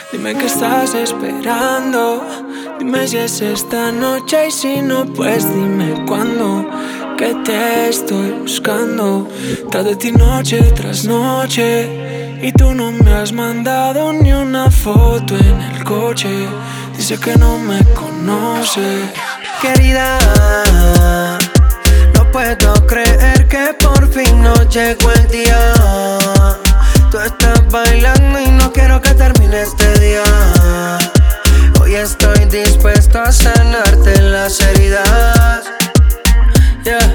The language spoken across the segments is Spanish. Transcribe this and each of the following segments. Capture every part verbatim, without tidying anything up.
Dime qué estás esperando. Dime si es esta noche y si no, pues dime cuándo. Que te estoy buscando tras de ti noche tras noche. Y tú no me has mandado ni una foto en el coche. Dice que no me conoce. Querida, no puedo creer que por fin no llegó el día. Tú estás bailando y no quiero que termine este día. Hoy estoy dispuesto a sanarte las heridas. Yeah.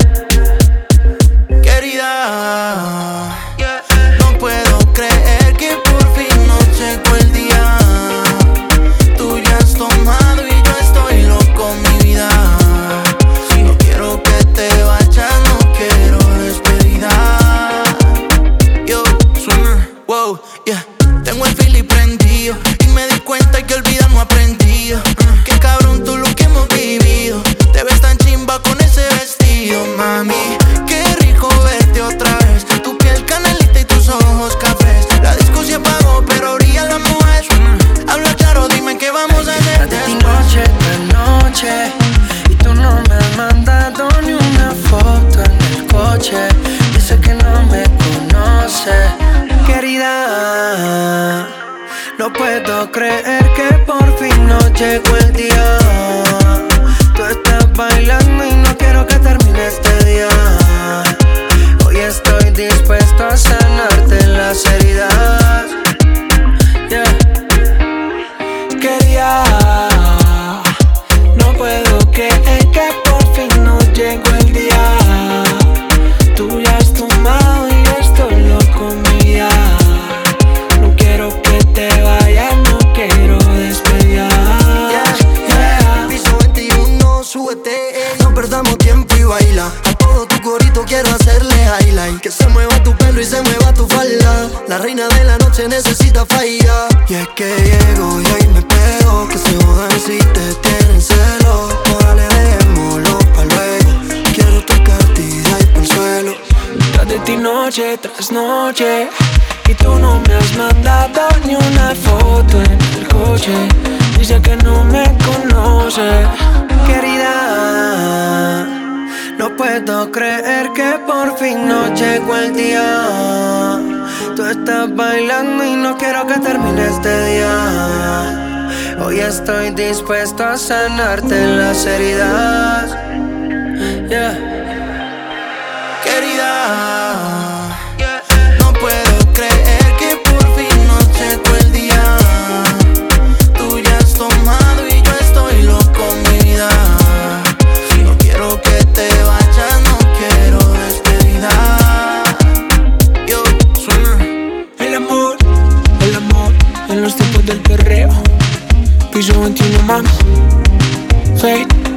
Querida, yeah. No puedo creer que por fin no llegó el día. Tú ya has tomado y yo estoy loco, mi vida. No quiero que te vayas, no quiero despedida. Yo, swimmer, wow, yeah. Tengo el feeling prendido y me di cuenta que olvidar no aprendido. uh, Qué cabrón todo lo que hemos vivido. Te ves tan chimba con ese vestido, mami. Qué rico verte otra vez. Tu piel canelita y tus ojos cafés. La disco se apagó pero brilla la mujer. mm. Habla claro, dime qué vamos a hacer después. Noche tras noche y tú no me has mandado ni una foto en el coche. Dice que no me conoce. Querida, no puedo creer que por fin no llegó el día. Tú estás bailando y no quiero que termine este día. Hoy estoy dispuesto a sanarte las heridas. Yeah. Quería, no puedo creer que por fin no llegó el día. Tú ya has tomado y yo estoy loco, mía. No quiero que te vayas, no quiero despedir. Yeah, yeah. Piso veintiuno, súbete, no perdamos tiempo y baila. A todo tu corito quiero hacerle highlight. Que se mueva tu pelo y se mueva tu falda. La reina de la noche necesita falla. Y es que llego y ahí me pego. Que se jodan si te tienen celo. Órale, dejémoslo pa' luego. Quiero tocarte y de ahí por el suelo. Tras de ti noche tras noche y tú no me has mandado ni una foto en el coche. Dice que no me conoce. Querida, no puedo creer que por fin no llegó el día. Tú estás bailando y no quiero que termine este día. Hoy estoy dispuesto a sanarte las heridas. Yeah. Querida, yeah. No puedo creer que por fin no llegó el día. Tú ya has tomado y yo estoy loco, mi vida. No quiero que te vayas, no quiero despedida. Yo, swimmer. El amor, el amor en los tiempos del perreo. Piso veintiuno, mami. Fade.